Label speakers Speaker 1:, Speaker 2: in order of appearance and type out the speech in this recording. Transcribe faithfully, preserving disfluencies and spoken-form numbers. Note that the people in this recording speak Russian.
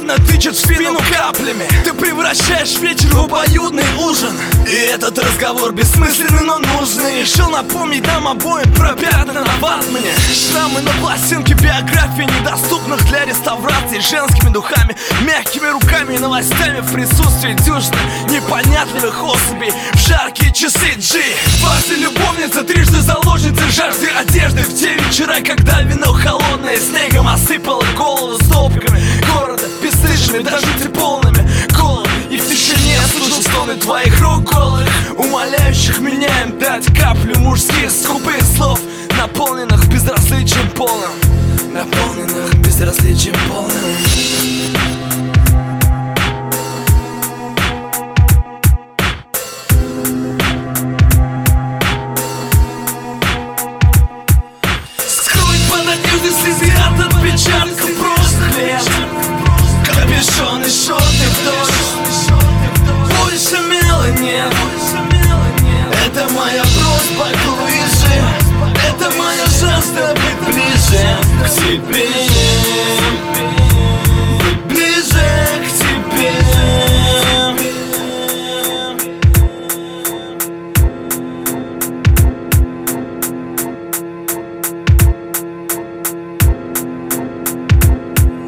Speaker 1: холодно тычет в спину каплями. Ты превращаешь вечер в обоюдный ужин. И этот разговор бессмысленный, но нужный. Решил напомнить нам обоим про пятна на ватмане. Шрамы на пластинке биографии, недоступных для реставрации. Женскими духами, мягкими руками и новостями в присутствии дюжины непонятливых особей в жаркие часы G. Фазы любовница, трижды заложница жажды одежды. В те вечера, когда вино холодное снегом осыпало голову столбиками города, бесстыжими, даже полными голод. И в тишине я слышал стоны твоих рук голых, умоляющих меня им дать каплю мужских скупых слов, наполненных безразличием полным, наполненных безразличием полным.